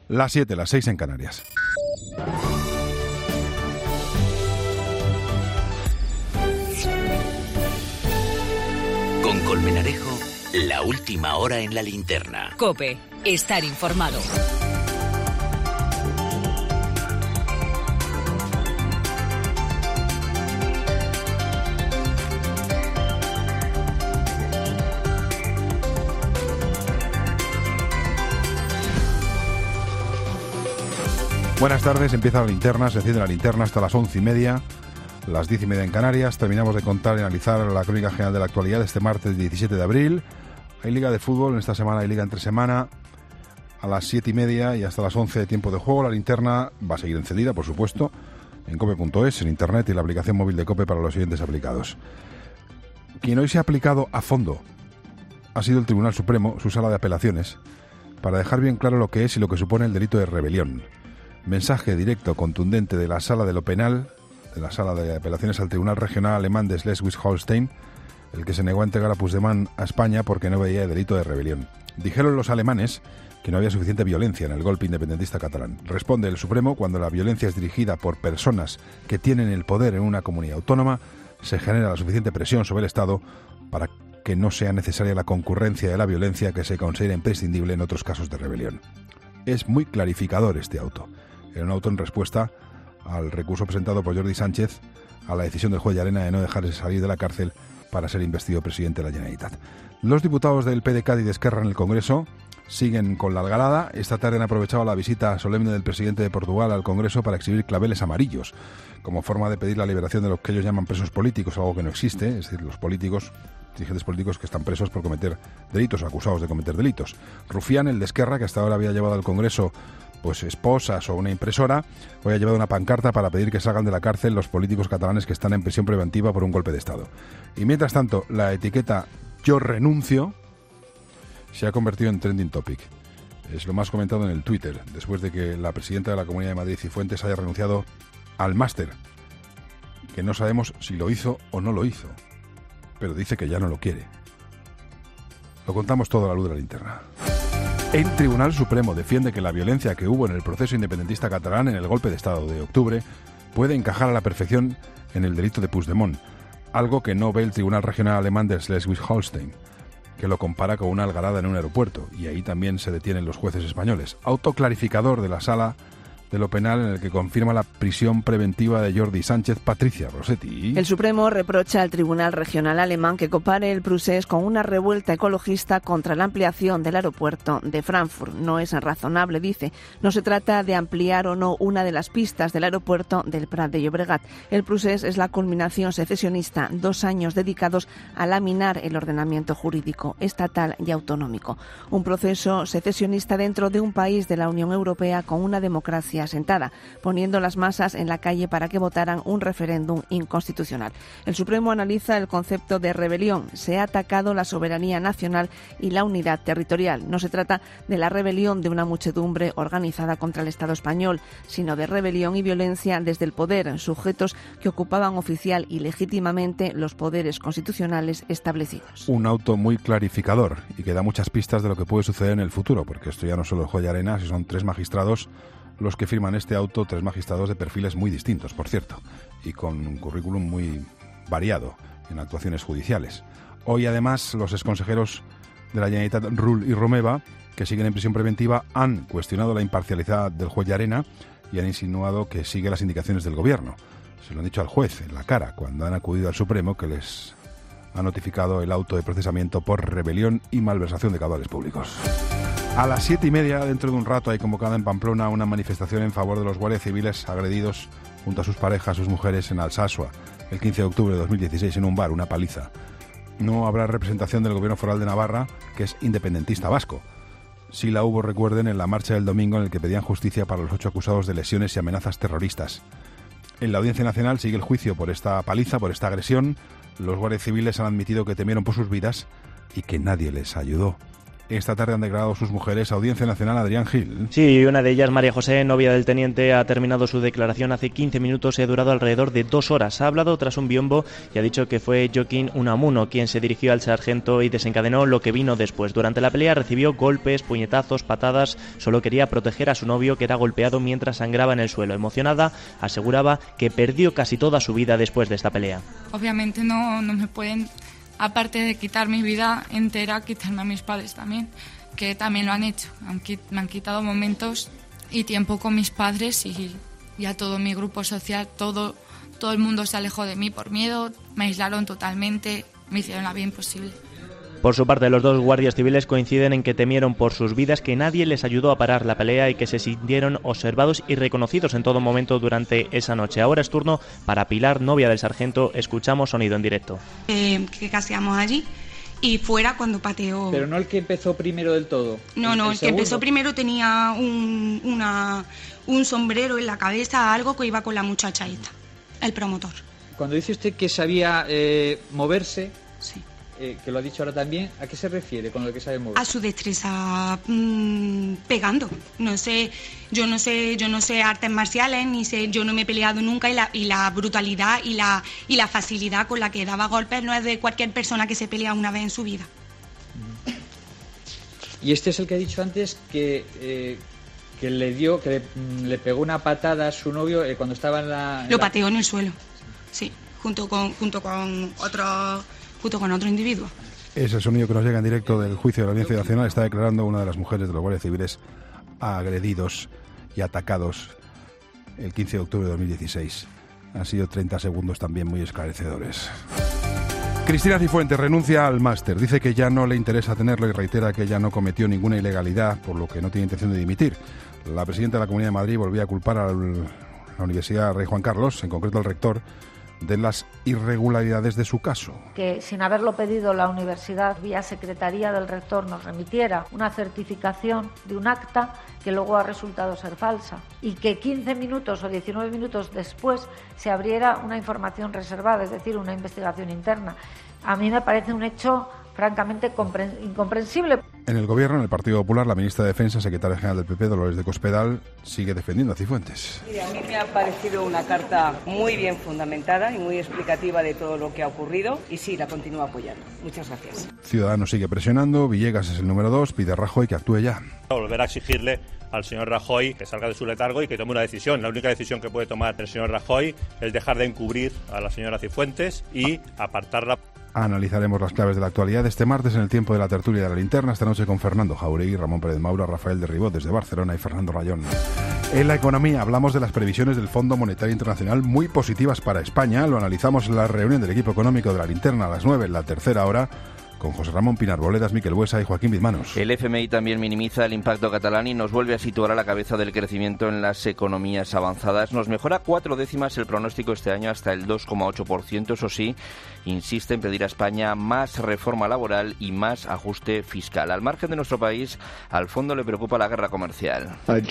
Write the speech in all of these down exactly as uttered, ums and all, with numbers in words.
Las siete, las seis en Canarias. Con Colmenarejo, la última hora en la linterna. COPE, estar informado. Buenas tardes, empieza la linterna, se enciende la linterna hasta las once y media, las diez y media en Canarias. Terminamos de contar y analizar la crónica general de la actualidad de este martes diecisiete de abril. Hay liga de fútbol, en esta semana hay liga entre semana, a las siete y media y hasta las once de tiempo de juego. La linterna va a seguir encendida, por supuesto, en cope punto es, en internet y la aplicación móvil de COPE para los siguientes aplicados. Quien hoy se ha aplicado a fondo ha sido el Tribunal Supremo, su sala de apelaciones, para dejar bien claro lo que es y lo que supone el delito de rebelión. Mensaje directo, contundente de la Sala de lo Penal, de la Sala de Apelaciones al Tribunal Regional Alemán de Schleswig-Holstein, el que se negó a entregar a Puigdemont a España porque no veía el delito de rebelión. Dijeron los alemanes que no había suficiente violencia en el golpe independentista catalán. Responde el Supremo: cuando la violencia es dirigida por personas que tienen el poder en una comunidad autónoma, se genera la suficiente presión sobre el Estado para que no sea necesaria la concurrencia de la violencia que se considera imprescindible en otros casos de rebelión. Es muy clarificador este auto. Era un auto en respuesta al recurso presentado por Jordi Sánchez a la decisión del juez Llarena de no dejarse salir de la cárcel para ser investido presidente de la Generalitat. Los diputados del P D C y de Esquerra en el Congreso siguen con la algarada. Esta tarde han aprovechado la visita solemne del presidente de Portugal al Congreso para exhibir claveles amarillos, como forma de pedir la liberación de lo que ellos llaman presos políticos, algo que no existe, es decir, los políticos, dirigentes políticos que están presos por cometer delitos, acusados de cometer delitos. Rufián, el de Esquerra, que hasta ahora había llevado al Congreso pues esposas o una impresora, hoy ha llevado una pancarta para pedir que salgan de la cárcel los políticos catalanes que están en prisión preventiva por un golpe de Estado. Y mientras tanto, la etiqueta "yo renuncio" se ha convertido en trending topic. Es lo más comentado en el Twitter, después de que la presidenta de la Comunidad de Madrid, Cifuentes, haya renunciado al máster, que no sabemos si lo hizo o no lo hizo, pero dice que ya no lo quiere. Lo contamos todo a la luz de la linterna. El Tribunal Supremo defiende que la violencia que hubo en el proceso independentista catalán en el golpe de Estado de octubre puede encajar a la perfección en el delito de Puigdemont, algo que no ve el Tribunal Regional Alemán de Schleswig-Holstein, que lo compara con una algarada en un aeropuerto, y ahí también se detienen los jueces españoles. Autoclarificador de la Sala de lo Penal, en el que confirma la prisión preventiva de Jordi Sánchez. Patricia Rossetti. El Supremo reprocha al Tribunal Regional Alemán que compare el procés con una revuelta ecologista contra la ampliación del aeropuerto de Frankfurt. No es razonable, dice. No se trata de ampliar o no una de las pistas del aeropuerto del Prat de Llobregat. El procés es la culminación secesionista, dos años dedicados a laminar el ordenamiento jurídico estatal y autonómico. Un proceso secesionista dentro de un país de la Unión Europea con una democracia asentada, poniendo las masas en la calle para que votaran un referéndum inconstitucional. El Supremo analiza el concepto de rebelión. Se ha atacado la soberanía nacional y la unidad territorial. No se trata de la rebelión de una muchedumbre organizada contra el Estado español, sino de rebelión y violencia desde el poder, sujetos que ocupaban oficial y legítimamente los poderes constitucionales establecidos. Un auto muy clarificador y que da muchas pistas de lo que puede suceder en el futuro, porque esto ya no solo es juez Llarena, si son tres magistrados los que firman este auto, tres magistrados de perfiles muy distintos, por cierto, y con un currículum muy variado en actuaciones judiciales. Hoy, además, los exconsejeros de la Generalitat, Rull y Romeva, que siguen en prisión preventiva, han cuestionado la imparcialidad del juez Llarena y han insinuado que sigue las indicaciones del gobierno. Se lo han dicho al juez en la cara cuando han acudido al Supremo, que les ha notificado el auto de procesamiento por rebelión y malversación de caudales públicos. A las siete y media, dentro de un rato, hay convocada en Pamplona una manifestación en favor de los guardias civiles agredidos junto a sus parejas, sus mujeres, en Alsasua, el quince de octubre de dos mil dieciséis, en un bar, una paliza. No habrá representación del Gobierno Foral de Navarra, que es independentista vasco. Sí la hubo, recuerden, en la marcha del domingo en el que pedían justicia para los ocho acusados de lesiones y amenazas terroristas. En la Audiencia Nacional sigue el juicio por esta paliza, por esta agresión. Los guardias civiles han admitido que temieron por sus vidas y que nadie les ayudó. esta tarde han declarado sus mujeres. Audiencia Nacional, Adrián Gil. Sí, una de ellas, María José, novia del teniente, ha terminado su declaración hace quince minutos y ha durado alrededor de dos horas. Ha hablado tras un biombo y ha dicho que fue Joaquín Unamuno quien se dirigió al sargento y desencadenó lo que vino después. Durante la pelea recibió golpes, puñetazos, patadas. Solo quería proteger a su novio, que era golpeado mientras sangraba en el suelo. Emocionada, aseguraba que perdió casi toda su vida después de esta pelea. Obviamente no, no me pueden, aparte de quitar mi vida entera, quitarme a mis padres también, que también lo han hecho. Me han quitado momentos y tiempo con mis padres y, y a todo mi grupo social. Todo, todo el mundo se alejó de mí por miedo, me aislaron totalmente, me hicieron la vida imposible. Por su parte, los dos guardias civiles coinciden en que temieron por sus vidas, que nadie les ayudó a parar la pelea y que se sintieron observados y reconocidos en todo momento durante esa noche. Ahora es turno para Pilar, novia del sargento. Escuchamos sonido en directo. Eh, que caseamos allí y fuera cuando pateó. Pero no el que empezó primero del todo. No, el, no, el, el que empezó primero tenía un, una, un sombrero en la cabeza, algo que iba con la muchacha esta, el promotor. Cuando dice usted que sabía eh, moverse... Sí. Eh, que lo ha dicho ahora también, ¿a qué se refiere con lo que sabe mover? A su destreza mmm, pegando. No sé, yo no sé, yo no sé artes marciales, ni sé, yo no me he peleado nunca y la, y la brutalidad y la y la facilidad con la que daba golpes no es de cualquier persona que se pelea una vez en su vida. Y este es el que ha dicho antes que eh, que le dio, que le, le pegó una patada a su novio eh, cuando estaba en la. En lo la... pateó en el suelo, sí, junto con junto con otro. junto con otro individuo. Es el sonido que nos llega en directo del juicio de la Audiencia Nacional. Está declarando una de las mujeres de los guardias civiles agredidos y atacados el quince de octubre de dos mil dieciséis. Han sido treinta segundos también muy esclarecedores. Cristina Cifuentes renuncia al máster. Dice que ya no le interesa tenerlo y reitera que ya no cometió ninguna ilegalidad, por lo que no tiene intención de dimitir. La presidenta de la Comunidad de Madrid volvía a culpar a la Universidad Rey Juan Carlos, en concreto al rector, de las irregularidades de su caso. Que sin haberlo pedido la universidad, vía secretaría del rector, nos remitiera una certificación de un acta que luego ha resultado ser falsa y que quince minutos o diecinueve minutos después se abriera una información reservada, es decir, una investigación interna. A mí me parece un hecho francamente incomprensible. En el Gobierno, en el Partido Popular, la ministra de Defensa, secretaria general del P P, Dolores de Cospedal, sigue defendiendo a Cifuentes. Mire, a mí me ha parecido una carta muy bien fundamentada y muy explicativa de todo lo que ha ocurrido y sí, la continúo apoyando. Muchas gracias. Ciudadanos sigue presionando, Villegas es el número dos, pide a Rajoy que actúe ya. Volver a exigirle al señor Rajoy que salga de su letargo y que tome una decisión. La única decisión que puede tomar el señor Rajoy es dejar de encubrir a la señora Cifuentes y apartarla. Analizaremos las claves de la actualidad este martes en el tiempo de la tertulia de la linterna, esta noche con Fernando Jauregui, Ramón Pérez Maura, Rafael de Ribot desde Barcelona y Fernando Rayón. En la economía hablamos de las previsiones del Fondo Monetario Internacional muy positivas para España. Lo analizamos en la reunión del equipo económico de la linterna a las nueve, en la tercera hora, con José Ramón Pinar Boledas, Miquel Buesa y Joaquín Bizmanos. El F M I también minimiza el impacto catalán y nos vuelve a situar a la cabeza del crecimiento en las economías avanzadas. Nos mejora cuatro décimas el pronóstico este año hasta el dos coma ocho por ciento. Eso sí, insiste en pedir a España más reforma laboral y más ajuste fiscal. Al margen de nuestro país, al fondo le preocupa la guerra comercial.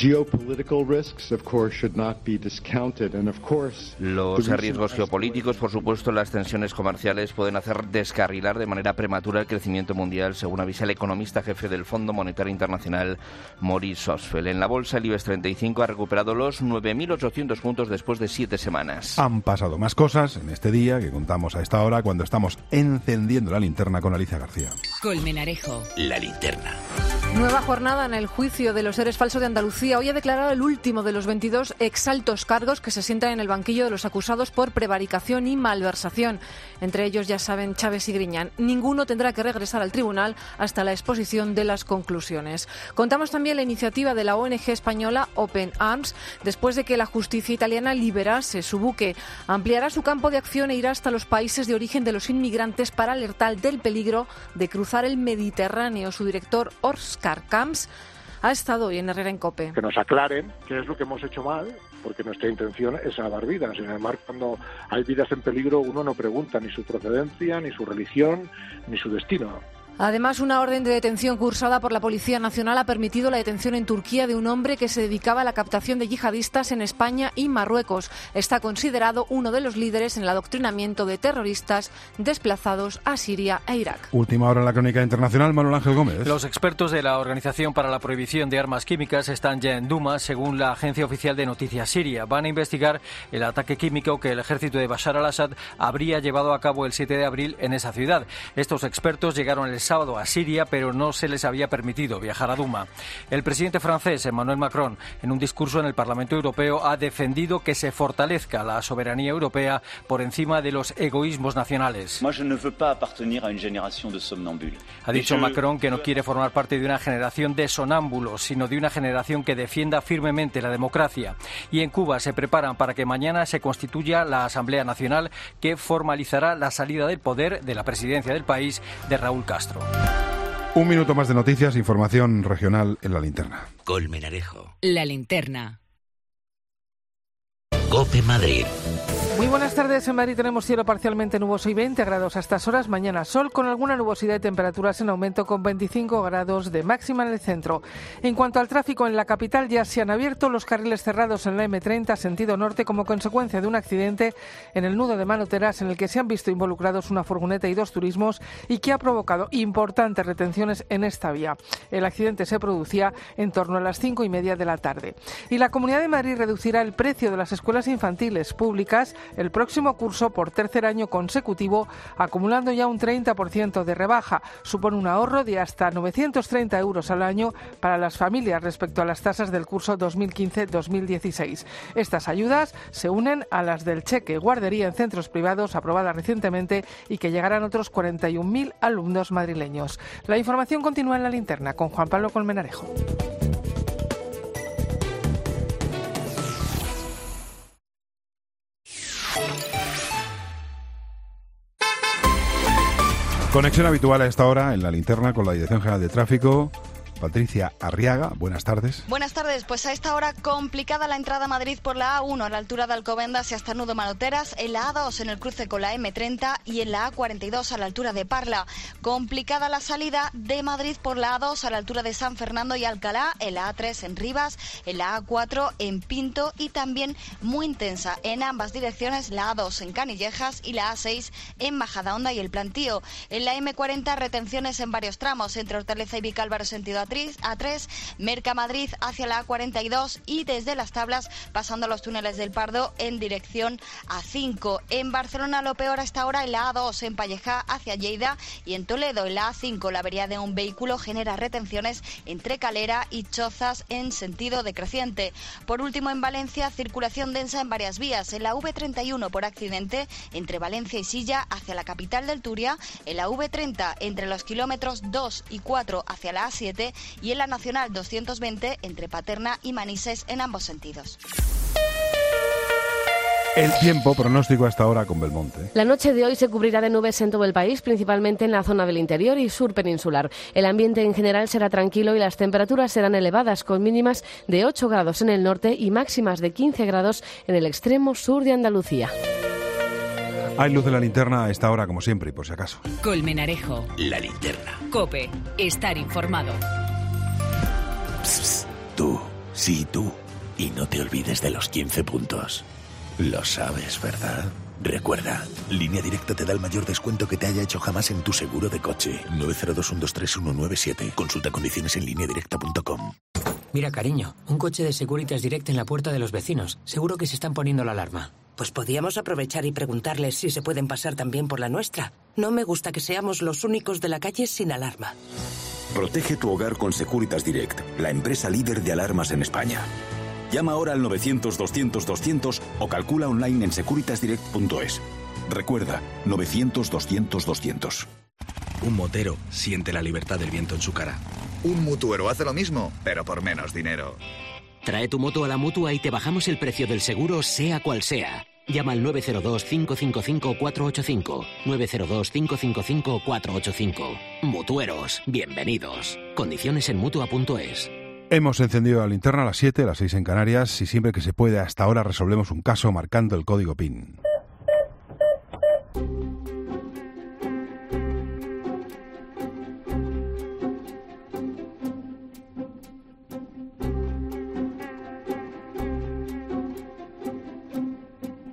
Los riesgos geopolíticos, por supuesto, las tensiones comerciales pueden hacer descarrilar de manera prematura el crecimiento mundial, según avisa el economista jefe del Fondo Monetario Internacional, Maurice Ostfeld. En la bolsa, el IBEX treinta y cinco ha recuperado los nueve mil ochocientos puntos después de siete semanas. Han pasado más cosas en este día que contamos a esta hora cuando estamos encendiendo la linterna con Alicia García. Colmenarejo. La linterna. Nueva jornada en el juicio de los seres falsos de Andalucía. Hoy ha declarado el último de los veintidós exaltos cargos que se sientan en el banquillo de los acusados por prevaricación y malversación. Entre ellos, ya saben, Chávez y Griñán. Ninguno tendrá que regresar al tribunal hasta la exposición de las conclusiones. Contamos también la iniciativa de la O N G española Open Arms. Después de que la justicia italiana liberase su buque, ampliará su campo de acción e irá hasta los países de origen de los inmigrantes para alertar del peligro de cruzar el Mediterráneo. Su director, Oscar Camps, ha estado hoy en Herrera en COPE. Que nos aclaren qué es lo que hemos hecho mal, porque nuestra intención es salvar vidas. Sin embargo, cuando hay vidas en peligro, uno no pregunta ni su procedencia, ni su religión, ni su destino. Además, una orden de detención cursada por la Policía Nacional ha permitido la detención en Turquía de un hombre que se dedicaba a la captación de yihadistas en España y Marruecos. Está considerado uno de los líderes en el adoctrinamiento de terroristas desplazados a Siria e Irak. Última hora en la crónica internacional, Manuel Ángel Gómez. Los expertos de la Organización para la Prohibición de Armas Químicas están ya en Duma, según la agencia oficial de noticias siria. Van a investigar el ataque químico que el ejército de Bashar al-Assad habría llevado a cabo el siete de abril en esa ciudad. Estos expertos llegaron el sábado a Siria, pero no se les había permitido viajar a Duma. El presidente francés, Emmanuel Macron, en un discurso en el Parlamento Europeo, ha defendido que se fortalezca la soberanía europea por encima de los egoísmos nacionales. Ha dicho Macron que no quiere formar parte de una generación de sonámbulos, sino de una generación que defienda firmemente la democracia. Y en Cuba se preparan para que mañana se constituya la Asamblea Nacional, que formalizará la salida del poder de la presidencia del país de Raúl Castro. Un minuto más de noticias, información regional en la linterna. Colmenarejo. La linterna. COPE Madrid. Muy buenas tardes. En Madrid tenemos cielo parcialmente nuboso y veinte grados a estas horas. Mañana sol con alguna nubosidad y temperaturas en aumento con veinticinco grados de máxima en el centro. En cuanto al tráfico en la capital, ya se han abierto los carriles cerrados en la eme treinta sentido norte como consecuencia de un accidente en el nudo de Manoteras en el que se han visto involucrados una furgoneta y dos turismos y que ha provocado importantes retenciones en esta vía. El accidente se producía en torno a las cinco y media de la tarde. Y la Comunidad de Madrid reducirá el precio de las escuelas infantiles públicas el próximo curso por tercer año consecutivo, acumulando ya un treinta por ciento de rebaja. Supone un ahorro de hasta novecientos treinta euros al año para las familias respecto a las tasas del curso dos mil quince dos mil dieciséis. Estas ayudas se unen a las del cheque guardería en centros privados aprobada recientemente y que llegarán a otros cuarenta y un mil alumnos madrileños. La información continúa en la linterna con Juan Pablo Colmenarejo. Conexión habitual a esta hora en la linterna con la Dirección General de Tráfico. Patricia Arriaga, buenas tardes. Buenas tardes, pues a esta hora complicada la entrada a Madrid por la A uno a la altura de Alcobendas y hasta Nudo Manoteras, en la A dos en el cruce con la eme treinta y en la A cuarenta y dos a la altura de Parla. Complicada la salida de Madrid por la A dos a la altura de San Fernando y Alcalá, en la A tres en Rivas, en la A cuatro en Pinto y también muy intensa en ambas direcciones la A dos en Canillejas y la A seis en Majadahonda y el Plantío. En la eme cuarenta retenciones en varios tramos entre Hortaleza y Vicálvaro sentido A tres, Mercamadrid hacia la A cuarenta y dos y desde Las Tablas pasando los túneles del Pardo en dirección A cinco. En Barcelona lo peor a esta hora en la A dos en Pallejà hacia Lleida y en Toledo en la A cinco la avería de un vehículo genera retenciones entre Calera y Chozas en sentido decreciente. Por último en Valencia circulación densa en varias vías, en la ave treinta y uno por accidente entre Valencia y Silla hacia la capital del Turia, en la ave treinta entre los kilómetros dos y cuatro hacia la A siete y en la Nacional doscientos veinte entre Paterna y Manises en ambos sentidos. El tiempo pronóstico hasta ahora con Belmonte. La noche de hoy se cubrirá de nubes en todo el país, principalmente en la zona del interior y sur peninsular. El ambiente en general será tranquilo y las temperaturas serán elevadas, con mínimas de ocho grados en el norte y máximas de quince grados en el extremo sur de Andalucía. Hay luz de la linterna a esta hora, como siempre, y por si acaso. Colmenarejo. La linterna. COPE. Estar informado. Psst, psst, tú, sí, tú. Y no te olvides de los quince puntos. Lo sabes, ¿verdad? Recuerda, Línea Directa te da el mayor descuento que te haya hecho jamás en tu seguro de coche. nueve cero dos, uno dos tres, uno nueve siete. Consulta condiciones en línea directa punto com. Mira, cariño, un coche de Securitas Direct en la puerta de los vecinos. Seguro que se están poniendo la alarma. Pues podíamos aprovechar y preguntarles si se pueden pasar también por la nuestra. No me gusta que seamos los únicos de la calle sin alarma. Protege tu hogar con Securitas Direct, la empresa líder de alarmas en España. Llama ahora al novecientos, doscientos, doscientos o calcula online en securitas direct punto es. Recuerda, novecientos, doscientos, doscientos. Un motero siente la libertad del viento en su cara. Un mutuero hace lo mismo, pero por menos dinero. Trae tu moto a la Mutua y te bajamos el precio del seguro, sea cual sea. Llama al nueve cero dos, cinco cinco cinco, cuatro ocho cinco. nueve cero dos, cinco cinco cinco, cuatro ocho cinco. Mutueros, bienvenidos. Condiciones en mutua punto es. Hemos encendido la linterna a las siete, a las seis en Canarias, y siempre que se puede hasta ahora resolvemos un caso marcando el código P I N.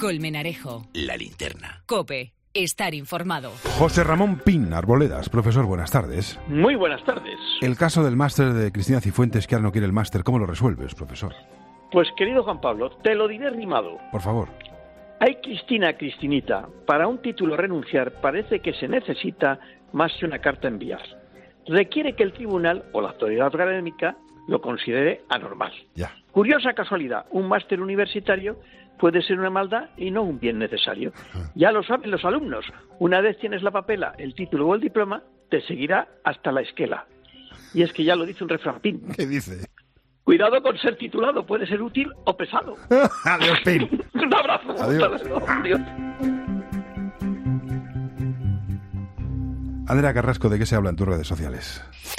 Colmenarejo. La linterna. COPE. Estar informado. José Ramón Pin, Arboledas. Profesor, buenas tardes. Muy buenas tardes. El caso del máster de Cristina Cifuentes, que ahora no quiere el máster, ¿cómo lo resuelves, profesor? Pues, querido Juan Pablo, te lo diré rimado. Por favor. Ay, Cristina, Cristinita, para un título renunciar parece que se necesita más que una carta enviar. Requiere que el tribunal o la autoridad académica lo considere anormal. Ya. Curiosa casualidad, un máster universitario puede ser una maldad y no un bien necesario. Ya lo saben los alumnos, una vez tienes la papela, el título o el diploma, te seguirá hasta la esquela. Y es que ya lo dice un refrán Pin. ¿Qué dice? Cuidado con ser titulado, puede ser útil o pesado. Adiós, Pin. Un abrazo. Adiós. Adiós. Andrea Carrasco, ¿de qué se habla en tus redes sociales?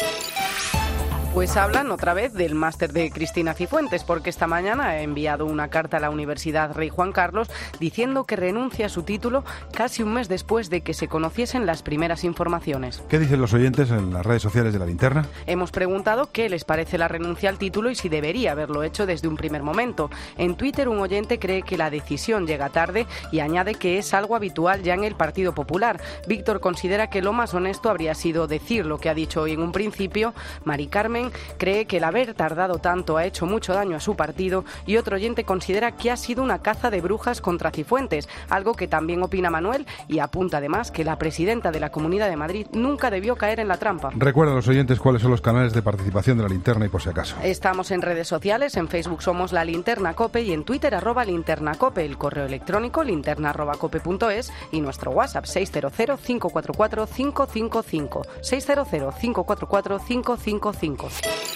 Pues hablan otra vez del máster de Cristina Cifuentes, porque esta mañana ha enviado una carta a la Universidad Rey Juan Carlos diciendo que renuncia a su título casi un mes después de que se conociesen las primeras informaciones. ¿Qué dicen los oyentes en las redes sociales de La Linterna? Hemos preguntado qué les parece la renuncia al título y si debería haberlo hecho desde un primer momento. En Twitter, un oyente cree que la decisión llega tarde y añade que es algo habitual ya en el Partido Popular. Víctor considera que lo más honesto habría sido decir lo que ha dicho hoy en un principio. Mari Carmen cree que el haber tardado tanto ha hecho mucho daño a su partido y otro oyente considera que ha sido una caza de brujas contra Cifuentes, algo que también opina Manuel y apunta además que la presidenta de la Comunidad de Madrid nunca debió caer en la trampa. Recuerda a los oyentes cuáles son los canales de participación de La Linterna y por si acaso. Estamos en redes sociales, en Facebook somos La Linterna Cope y en Twitter arroba Linterna Cope, el correo electrónico linterna arroba cope punto es y nuestro WhatsApp seis cero cero, cinco cuatro cuatro, cinco cinco cinco, seis cero cero, cinco cuatro cuatro, cinco cinco cinco.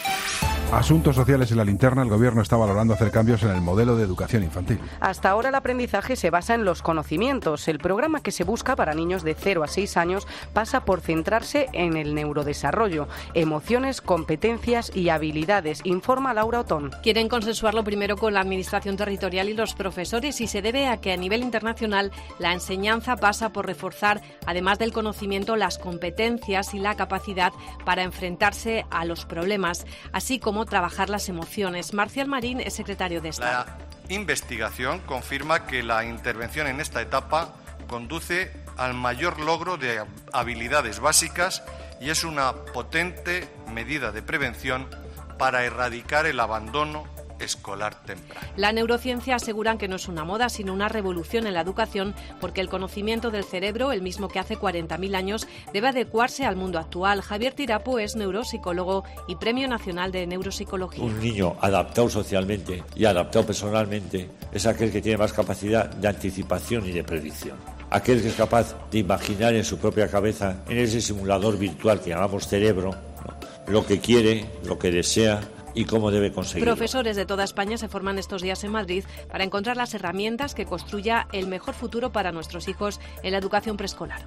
Asuntos sociales en La Linterna. El Gobierno está valorando hacer cambios en el modelo de educación infantil. Hasta ahora el aprendizaje se basa en los conocimientos. El programa que se busca para niños de cero a seis años pasa por centrarse en el neurodesarrollo, emociones, competencias y habilidades, informa Laura Otón. Quieren consensuarlo primero con la Administración territorial y los profesores y se debe a que a nivel internacional la enseñanza pasa por reforzar, además del conocimiento, las competencias y la capacidad para enfrentarse a los problemas, así como trabajar las emociones. Marcial Marín es secretario de Estado. La investigación confirma que la intervención en esta etapa conduce al mayor logro de habilidades básicas y es una potente medida de prevención para erradicar el abandono escolar temprano. La neurociencia aseguran que no es una moda, sino una revolución en la educación, porque el conocimiento del cerebro, el mismo que hace cuarenta mil años, debe adecuarse al mundo actual. Javier Tirapu es neuropsicólogo y Premio Nacional de Neuropsicología. Un niño adaptado socialmente y adaptado personalmente es aquel que tiene más capacidad de anticipación y de predicción. Aquel que es capaz de imaginar en su propia cabeza, en ese simulador virtual que llamamos cerebro, ¿no?, lo que quiere, lo que desea y cómo debe conseguirlo. Profesores de toda España se forman estos días en Madrid para encontrar las herramientas que construya el mejor futuro para nuestros hijos en la educación preescolar.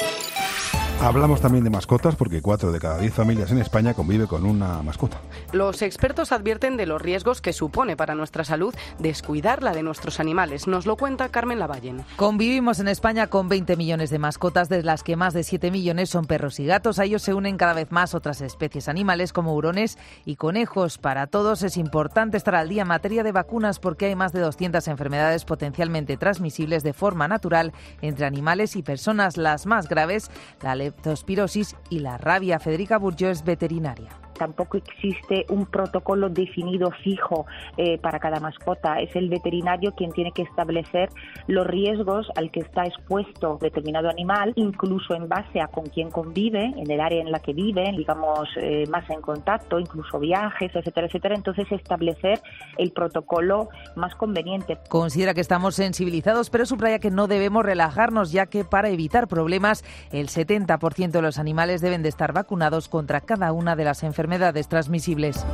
Hablamos también de mascotas porque cuatro de cada diez familias en España convive con una mascota. Los expertos advierten de los riesgos que supone para nuestra salud descuidar la de nuestros animales. Nos lo cuenta Carmen Lavallen. Convivimos en España con veinte millones de mascotas, de las que más de siete millones son perros y gatos. A ellos se unen cada vez más otras especies animales como hurones y conejos. Para todos es importante estar al día en materia de vacunas porque hay más de doscientas enfermedades potencialmente transmisibles de forma natural entre animales y personas. Las más graves, la leptospirosis y la rabia. Federica Burjo es veterinaria. Tampoco existe un protocolo definido fijo eh, para cada mascota. Es el veterinario quien tiene que establecer los riesgos al que está expuesto determinado animal, incluso en base a con quién convive, en el área en la que vive, digamos, eh, más en contacto, incluso viajes, etcétera, etcétera. Entonces, establecer el protocolo más conveniente. Considera que estamos sensibilizados, pero subraya que no debemos relajarnos, ya que para evitar problemas, el setenta por ciento de los animales deben de estar vacunados contra cada una de las enfermedades enfermedades transmisibles.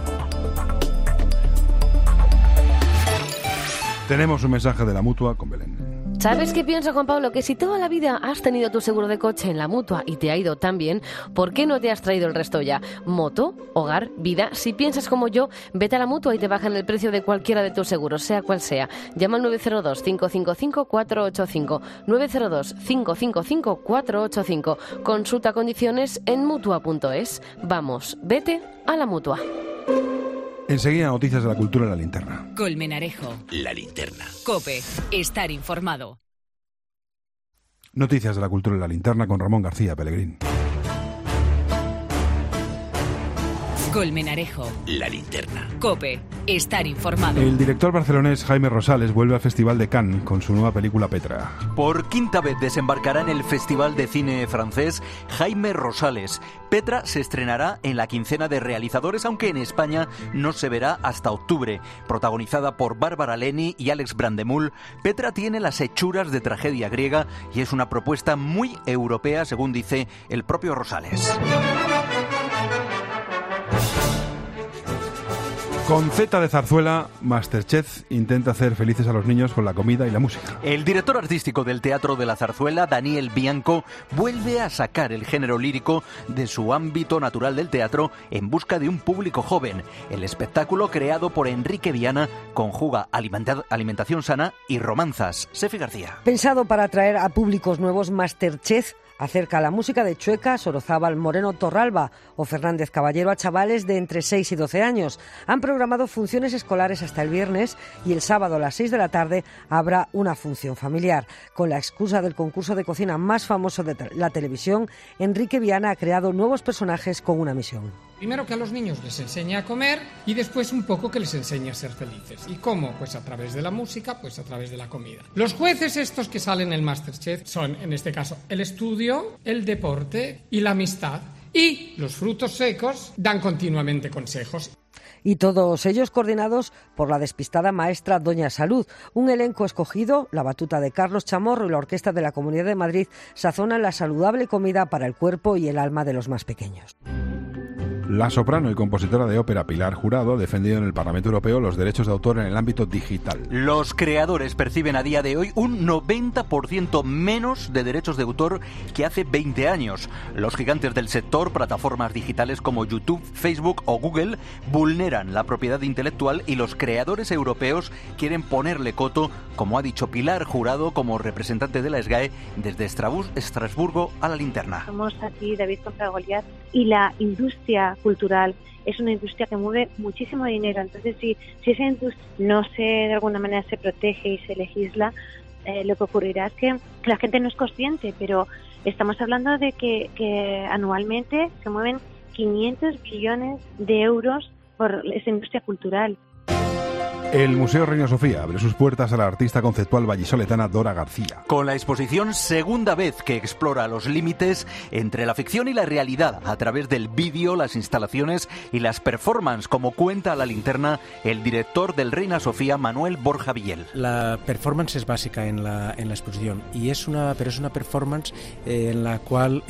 Tenemos un mensaje de la Mutua con Belén. ¿Sabes qué pienso, Juan Pablo? Que si toda la vida has tenido tu seguro de coche en la Mutua y te ha ido tan bien, ¿por qué no te has traído el resto ya? Moto, hogar, vida. Si piensas como yo, vete a la Mutua y te bajan el precio de cualquiera de tus seguros, sea cual sea. Llama al nueve cero dos, cinco cinco cinco, cuatro ocho cinco. nueve cero dos, cinco cinco cinco, cuatro ocho cinco. Consulta condiciones en mutua punto es. Vamos, vete a la Mutua. Enseguida, noticias de la cultura en la linterna. Colmenarejo. La linterna. COPE. Estar informado. Noticias de la cultura en la linterna con Ramón García Pellegrín. Colmenarejo. La linterna. COPE. Estar informado. El director barcelonés Jaime Rosales vuelve al Festival de Cannes con su nueva película Petra. Por quinta vez desembarcará en el Festival de Cine francés Jaime Rosales. Petra se estrenará en la quincena de realizadores, aunque en España no se verá hasta octubre. Protagonizada por Bárbara Leni y Alex Brandemul, Petra tiene las hechuras de tragedia griega y es una propuesta muy europea, según dice el propio Rosales. Con Z de Zarzuela, Masterchef intenta hacer felices a los niños con la comida y la música. El director artístico del Teatro de la Zarzuela, Daniel Bianco, vuelve a sacar el género lírico de su ámbito natural del teatro en busca de un público joven. El espectáculo, creado por Enrique Viana, conjuga alimentación sana y romanzas. Sefi García. Pensado para atraer a públicos nuevos, Masterchef acerca la música de Chueca, Sorozábal, Moreno Torralba o Fernández Caballero a chavales de entre seis y doce años. Han programado funciones escolares hasta el viernes y el sábado a las seis de la tarde habrá una función familiar. Con la excusa del concurso de cocina más famoso de la televisión, Enrique Viana ha creado nuevos personajes con una misión. Primero que a los niños les enseña a comer y después un poco que les enseña a ser felices. ¿Y cómo? Pues a través de la música, pues a través de la comida. Los jueces estos que salen en Masterchef son, en este caso, el estudio, el deporte y la amistad. Y los frutos secos dan continuamente consejos. Y todos ellos coordinados por la despistada maestra Doña Salud. Un elenco escogido, la batuta de Carlos Chamorro y la Orquesta de la Comunidad de Madrid sazonan la saludable comida para el cuerpo y el alma de los más pequeños. La soprano y compositora de ópera Pilar Jurado ha defendido en el Parlamento Europeo los derechos de autor en el ámbito digital. Los creadores perciben a día de hoy un noventa por ciento menos de derechos de autor que hace veinte años. Los gigantes del sector, plataformas digitales como YouTube, Facebook o Google, vulneran la propiedad intelectual y los creadores europeos quieren ponerle coto, como ha dicho Pilar Jurado como representante de la S G A E desde Estrasburgo a la linterna. Somos aquí David contra Goliat y la industria cultural es una industria que mueve muchísimo dinero. Entonces, si, si esa industria no se, de alguna manera, se protege y se legisla, eh, lo que ocurrirá es que la gente no es consciente, pero estamos hablando de que, que anualmente se mueven quinientos billones de euros por esa industria cultural. El Museo Reina Sofía abre sus puertas a la artista conceptual vallisoletana Dora García. Con la exposición segunda vez que explora los límites entre la ficción y la realidad a través del vídeo, las instalaciones y las performances, como cuenta a la linterna el director del Reina Sofía, Manuel Borja Villel. La performance es básica en la, en la exposición, y es una, pero es una performance eh, en la cual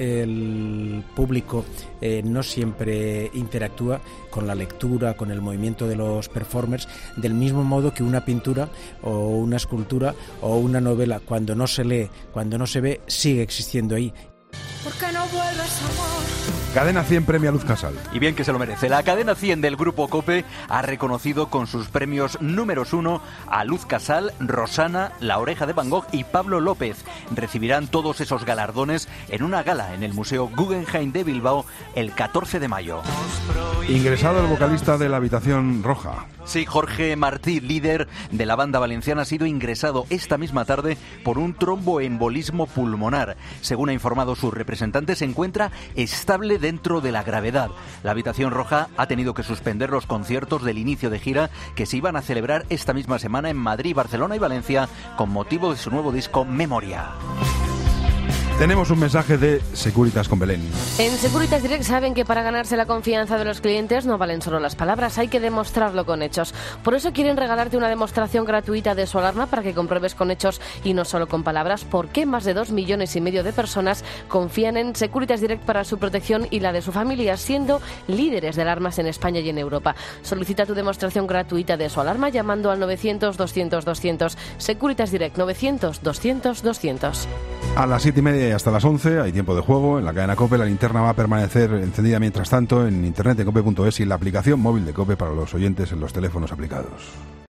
el público eh, no siempre interactúa con la lectura, con el movimiento de los performers, del mismo modo que una pintura o una escultura o una novela, cuando no se lee, cuando no se ve, sigue existiendo ahí. ¿Por qué no vuelves, amor? Cadena cien premia Luz Casal. Y bien que se lo merece. La Cadena cien del Grupo COPE ha reconocido con sus premios números uno a Luz Casal, Rosana, La Oreja de Van Gogh y Pablo López. Recibirán todos esos galardones en una gala en el Museo Guggenheim de Bilbao el catorce de mayo. Ingresado el vocalista de La Habitación Roja. Sí, Jorge Martí, líder de la banda valenciana, ha sido ingresado esta misma tarde por un tromboembolismo pulmonar. Según ha informado su representante, se encuentra estable dentro de la gravedad. La Habitación Roja ha tenido que suspender los conciertos del inicio de gira que se iban a celebrar esta misma semana en Madrid, Barcelona y Valencia con motivo de su nuevo disco Memoria. Tenemos un mensaje de Securitas con Belén. En Securitas Direct saben que para ganarse la confianza de los clientes no valen solo las palabras, hay que demostrarlo con hechos. Por eso quieren regalarte una demostración gratuita de su alarma para que compruebes con hechos y no solo con palabras por qué más de dos millones y medio de personas confían en Securitas Direct para su protección y la de su familia, siendo líderes de alarmas en España y en Europa. Solicita tu demostración gratuita de su alarma llamando al novecientos doscientos doscientos. Securitas Direct novecientos doscientos doscientos. A las siete y media y hasta las once hay tiempo de juego. En la cadena COPE la linterna va a permanecer encendida mientras tanto en internet en cope punto es y en la aplicación móvil de COPE para los oyentes en los teléfonos aplicados.